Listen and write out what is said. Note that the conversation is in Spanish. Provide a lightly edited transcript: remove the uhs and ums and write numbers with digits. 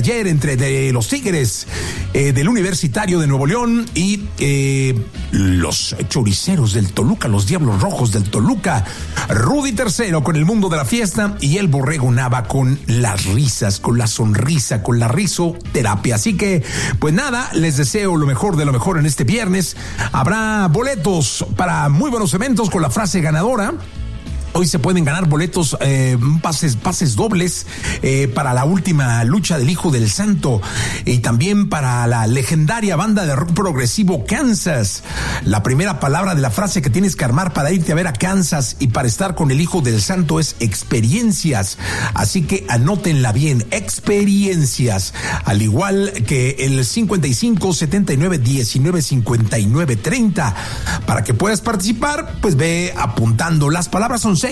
ayer entre los Tigres del Universitario de Nuevo León y los Choriceros del Toluca, los Diablos Rojos del Toluca. Rudy III con el mundo de la fiesta y el Borrego Nava con las risas, con la sonrisa, con la risoterapia. Así que, pues nada, les deseo lo mejor de lo mejor en este viernes. Habrá boletos para muy buenos eventos con la frase ganadora. Hoy se pueden ganar boletos, pases dobles para la última lucha del Hijo del Santo y también para la legendaria banda de rock progresivo Kansas. La primera palabra de la frase que tienes que armar para irte a ver a Kansas y para estar con el Hijo del Santo es experiencias. Así que anótenla bien, experiencias. Al igual que el 55 79 19 59 30. Para que puedas participar, pues ve apuntando. Las palabras son 6